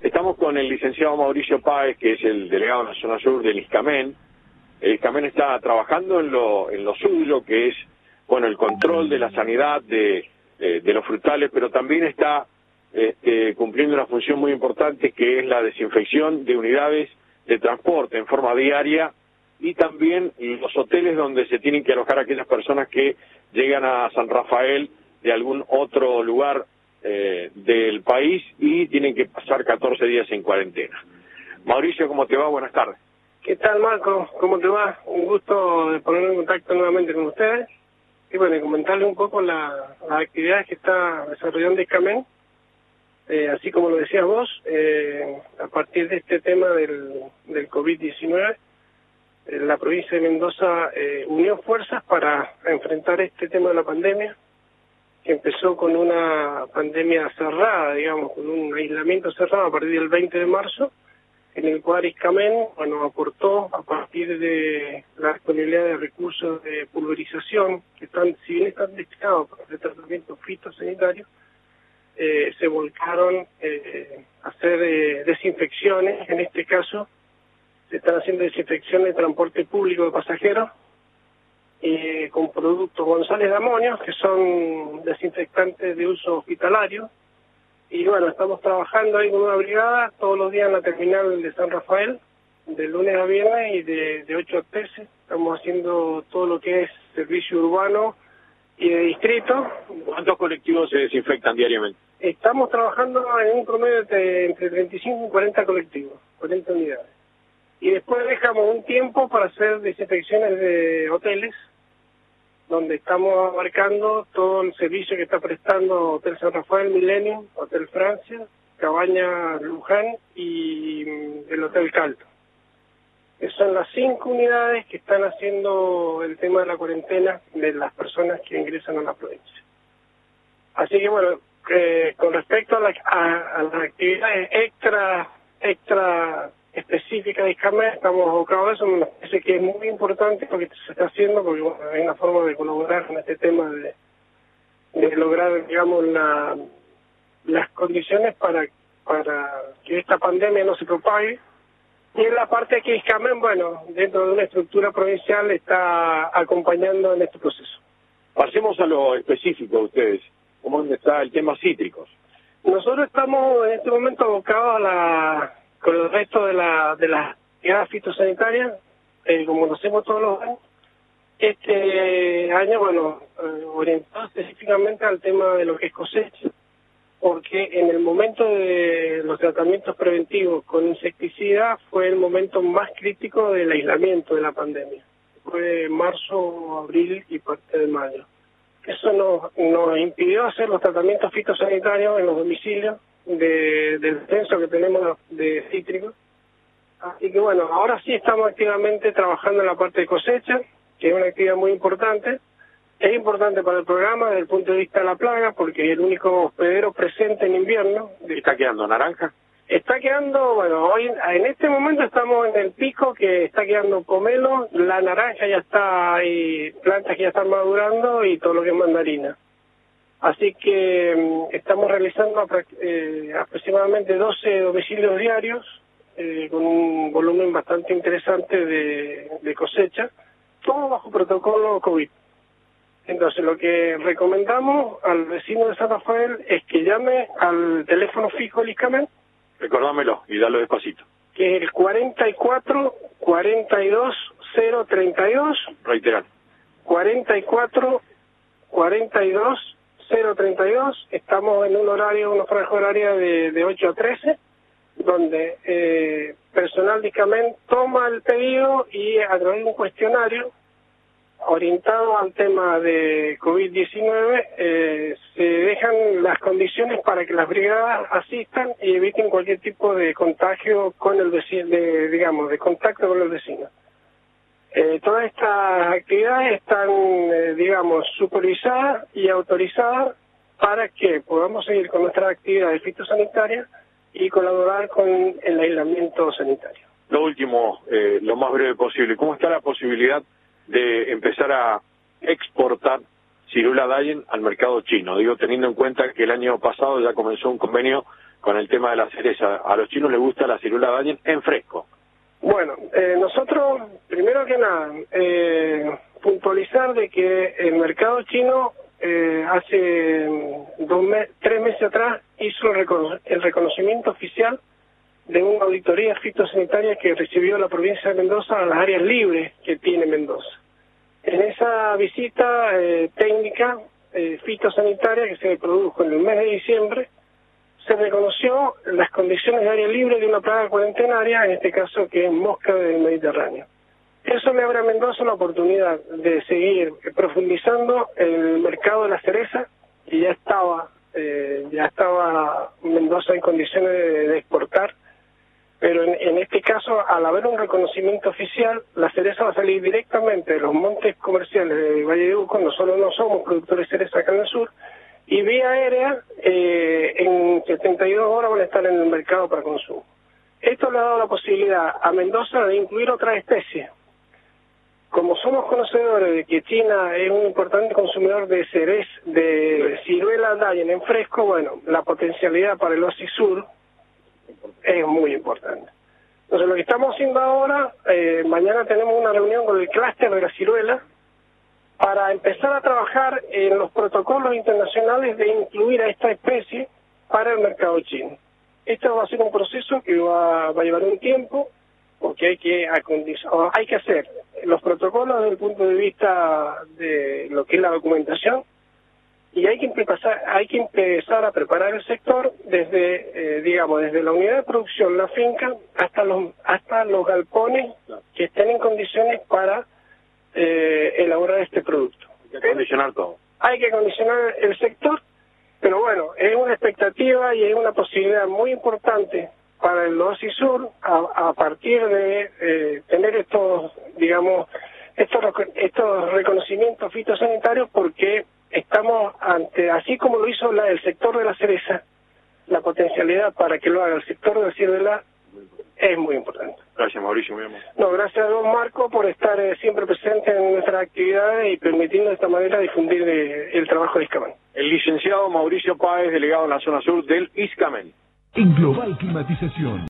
Estamos con el licenciado Mauricio Páez, que es el delegado de la zona sur del ISCAMEN. El ISCAMEN está trabajando en lo suyo, que es, bueno, el control de la sanidad de los frutales, pero también está cumpliendo una función muy importante, que es la desinfección de unidades de transporte en forma diaria, y también los hoteles donde se tienen que alojar aquellas personas que llegan a San Rafael de algún otro lugar del país y tienen que pasar 14 días en cuarentena. Mauricio, ¿cómo te va? Buenas tardes. ¿Qué tal, Marco? ¿Cómo te va? Un gusto de ponerme en contacto nuevamente con ustedes y bueno, comentarles un poco las actividades que está desarrollando ISCAMEN. Así como lo decías vos, a partir de este tema del COVID-19, la provincia de Mendoza unió fuerzas para enfrentar este tema de la pandemia, que empezó con una pandemia cerrada, digamos, con un aislamiento cerrado a partir del 20 de marzo, en el cual ISCAMEN, bueno, aportó a partir de la disponibilidad de recursos de pulverización, que están, si bien están destinados para el tratamiento fitosanitario, se volcaron a hacer desinfecciones. En este caso se están haciendo desinfecciones de transporte público de pasajeros con productos González de amonio, que son desinfectantes de uso hospitalario. Y bueno, estamos trabajando ahí con una brigada todos los días en la terminal de San Rafael, de lunes a viernes y de 8 a 13. Estamos haciendo todo lo que es servicio urbano y de distrito. ¿Cuántos colectivos se desinfectan diariamente? Estamos trabajando en un promedio de entre 35 y 40 colectivos, 40 unidades. Y después dejamos un tiempo para hacer desinfecciones de hoteles, donde estamos abarcando todo el servicio que está prestando Hotel San Rafael, Millennium, Hotel Francia, Cabaña Luján y el Hotel Calto. Esas son las 5 unidades que están haciendo el tema de la cuarentena de las personas que ingresan a la provincia. Así que bueno, con respecto a las actividades extra específicas de ISCAMEN, estamos abocados a eso. Me parece que es muy importante lo que se está haciendo, porque bueno, hay una forma de colaborar con este tema de lograr, digamos, las condiciones para que esta pandemia no se propague. Y en la parte que ISCAMEN, bueno, dentro de una estructura provincial, está acompañando en este proceso. Pasemos a lo específico de ustedes. ¿Cómo está el tema cítricos? Nosotros estamos en este momento abocados con el resto de las actividades fitosanitarias, como lo hacemos todos los años. Este año, bueno, orientado específicamente al tema de lo que es cosecha, porque en el momento de los tratamientos preventivos con insecticida fue el momento más crítico del aislamiento de la pandemia. Fue marzo, abril y parte de mayo. Eso nos impidió hacer los tratamientos fitosanitarios en los domicilios del censo que tenemos de cítricos. Así que bueno, ahora sí estamos activamente trabajando en la parte de cosecha, que es una actividad muy importante. Es importante para el programa desde el punto de vista de la plaga, porque es el único hospedero presente en invierno. ¿Está quedando naranja? Está quedando, bueno, hoy en este momento estamos en el pico que está quedando pomelo, la naranja ya está, hay plantas que ya están madurando y todo lo que es mandarina. Así que estamos realizando aproximadamente 12 domicilios diarios, con un volumen bastante interesante de cosecha, todo bajo protocolo COVID. Entonces lo que recomendamos al vecino de San Rafael es que llame al teléfono fijo del ISCAMEN. Recordámelo y dalo despacito. Que es el 44 42 032. Reiterar. 44 42 032. Estamos en una franja horaria de 8 a 13, donde personal de ISCAMEN toma el pedido y a través de un cuestionario orientado al tema de COVID-19, se dejan las condiciones para que las brigadas asistan y eviten cualquier tipo de contagio con el vecino, de contacto con el vecino. Todas estas actividades están, supervisadas y autorizadas para que podamos seguir con nuestras actividades fitosanitarias y colaborar con el aislamiento sanitario. Lo último, lo más breve posible, ¿cómo está la posibilidad de empezar a exportar Cyrula Dayen al mercado chino? Digo, teniendo en cuenta que el año pasado ya comenzó un convenio con el tema de la cereza? A los chinos les gusta la ciruela Darien en fresco. Bueno, nosotros, primero que nada, puntualizar de que el mercado chino hace 3 meses atrás hizo el reconocimiento oficial de una auditoría fitosanitaria que recibió la provincia de Mendoza a las áreas libres que tiene Mendoza. En esa visita técnica fitosanitaria que se produjo en el mes de diciembre, se reconoció las condiciones de área libre de una plaga cuarentenaria, en este caso que es mosca del Mediterráneo. Eso le abre a Mendoza la oportunidad de seguir profundizando en el mercado de la cereza, y ya estaba Mendoza en condiciones de exportar, pero en este caso, al haber un reconocimiento oficial, la cereza va a salir directamente de los montes comerciales de Valle de Uco. Nosotros no somos productores de cereza acá en el sur, y vía aérea en 72 horas van a estar en el mercado para consumo. Esto le ha dado la posibilidad a Mendoza de incluir otras especies. Como somos conocedores de que China es un importante consumidor de cereza, de ciruela Darien en fresco, bueno, la potencialidad para el Oasis Sur es muy importante. Entonces, lo que estamos haciendo ahora, mañana tenemos una reunión con el clúster de la ciruela para empezar a trabajar en los protocolos internacionales de incluir a esta especie para el mercado chino. Esto va a ser un proceso que va a llevar un tiempo, porque hay que hacer los protocolos desde el punto de vista de lo que es la documentación, y hay que empezar a preparar el sector desde, desde la unidad de producción, la finca, hasta los galpones que estén en condiciones para elaborar este producto. Hay que acondicionar todo. Hay que acondicionar el sector, pero bueno, es una expectativa y es una posibilidad muy importante para el Oasis Sur a partir de tener estos reconocimientos fitosanitarios, porque estamos ante, así como lo hizo el sector de la cereza, la potencialidad para que lo haga el sector de la ciruela es muy importante. Gracias, Mauricio, muy amable. No, gracias a don Marco por estar siempre presente en nuestras actividades y permitiendo de esta manera difundir el trabajo de ISCAMEN. El licenciado Mauricio Páez, delegado en la zona sur del ISCAMEN. En Global Climatización